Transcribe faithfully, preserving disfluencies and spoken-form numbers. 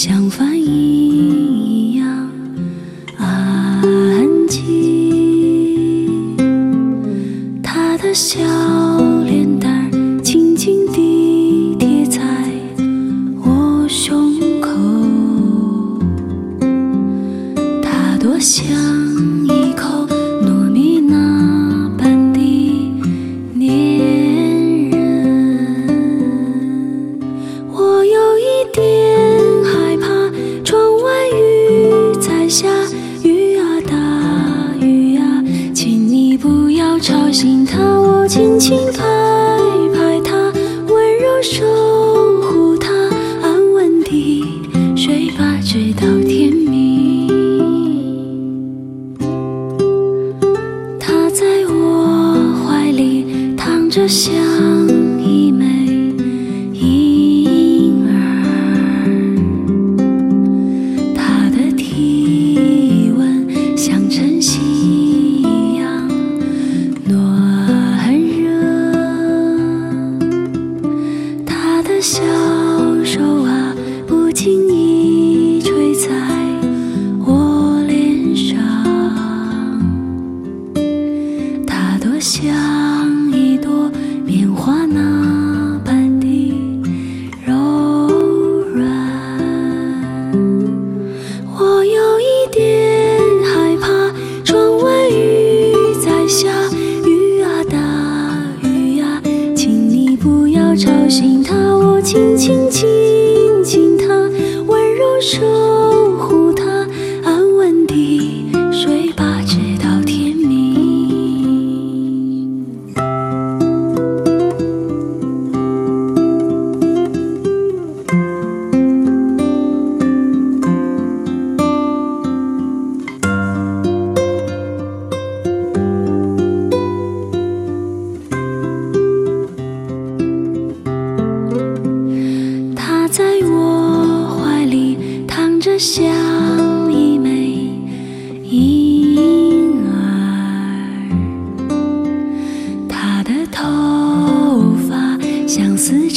像反应一样安静。他的笑脸蛋儿轻轻地贴在我胸口，他多像一口糯米那般的黏人。我有一点害怕，窗外雨在下，雨啊大雨啊，请你不要吵醒他。我轻轻拍拍他，温柔守护他，安稳地睡吧，直到天明。他在我怀里躺着，像一枚婴儿，他的体温像晨曦一样暖热，他的小手啊不经意吹在我脸上，他多像一朵棉花那般的柔软。我有一点害怕，窗外雨在下，雨啊大雨啊，请你不要吵醒他。我轻轻亲亲他，温柔守护他，安稳地睡吧，直到天明。他在我怀里躺着，像一枚婴儿，他的头发像丝